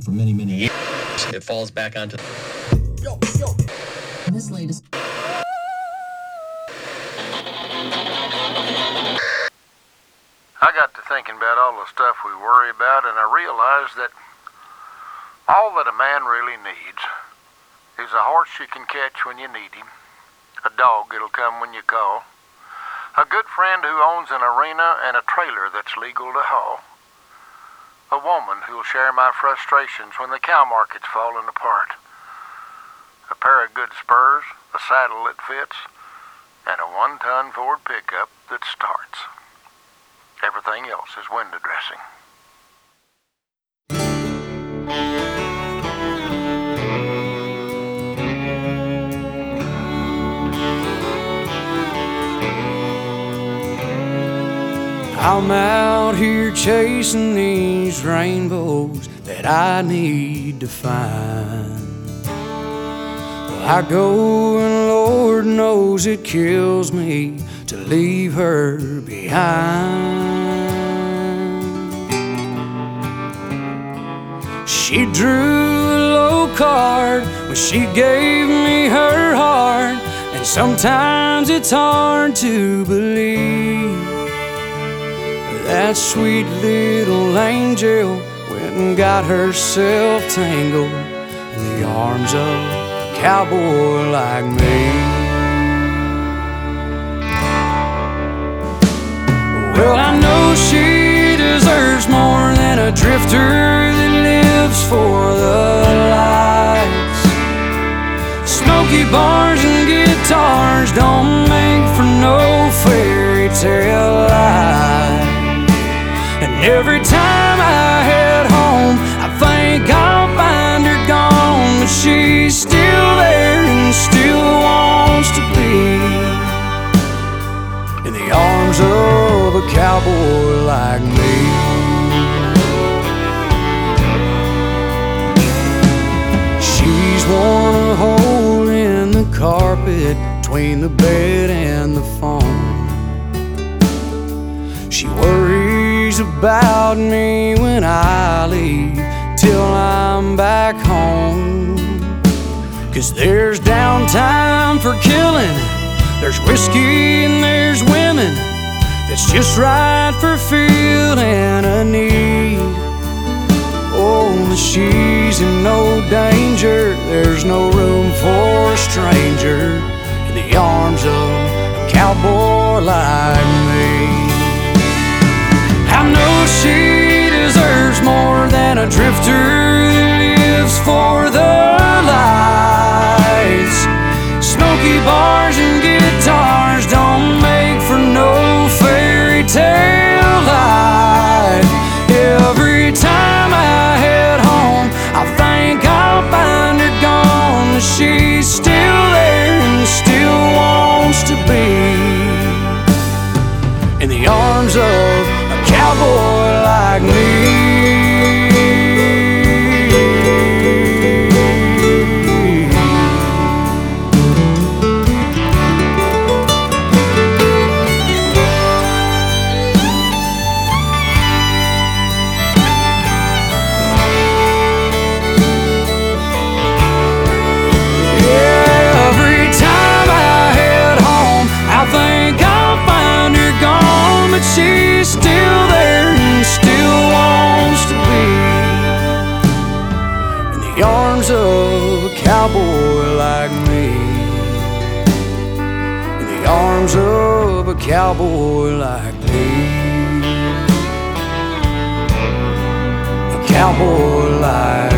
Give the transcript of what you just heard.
for many, many years. It falls back onto this latest. I got to thinking about all the stuff we worry about, and I realized that all that a man really needs is a horse you can catch when you need him, a dog that'll come when you call, a good friend who owns an arena and a trailer that's legal to haul, a woman who'll share my frustrations when the cow market's falling apart, a pair of good spurs, a saddle that fits, and a 1-ton Ford pickup that starts. Everything else is window dressing. I'm out here chasing these rainbows that I need to find. Well, I go and Lord knows it kills me to leave her behind. She drew a low card when she gave me her heart, and sometimes it's hard to believe that sweet little angel went and got herself tangled in the arms of a cowboy like me. Well, I know she deserves more than a drifter that lives for the lights. Smoky bars and guitars don't make for no fairy tale life. And every time I head home, I think I'll find her gone, but she's still there and still wants to be in the arms of a cowboy like me. She's worn a hole in the carpet between the bed and the phone. She worries about me when I leave till I'm back home. 'Cause there's downtime for killing, there's whiskey and there's women that's just right for feeling a need. Oh, but she's in no danger, there's no room for a stranger in the arms of a cowboy like me. I know she deserves more than a drifter that lives for the lights. Smoky bars and guitars don't make for no fairy tale life. Every time I head home, I think I'll find her gone, but she's still there and still wants to be in the arms of cowboy like me. Every time I head home, I think I'll find her gone, but she's still there and still wants to be in the arms of a cowboy like me. In the arms of a cowboy like me. A cowboy like